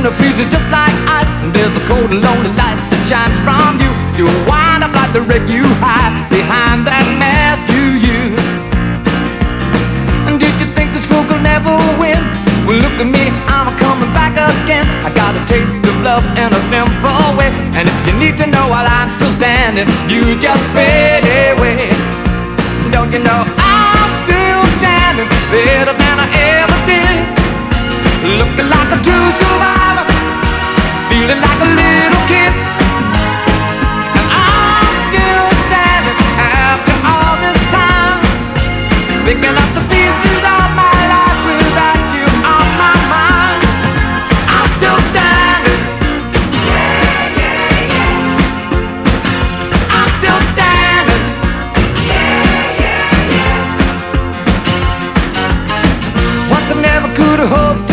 the freezes just like ice, and there's a cold and lonely light that shines from you. You wind up like the wreck you hide behind that mask you use. And did you think this fool could never win? Well, look at me, I'm coming back again. I got a taste of love in a simple way, and if you need to know while I'm still standing, you just fade away. Don't you know I'm still standing better than I ever did, looking like a true survivor, feeling like a little kid. And I'm still standing after all this time, picking up the pieces of my life without you on my mind. I'm still standing. Yeah, yeah, yeah. I'm still standing. Yeah, yeah, yeah. Once I never could have hoped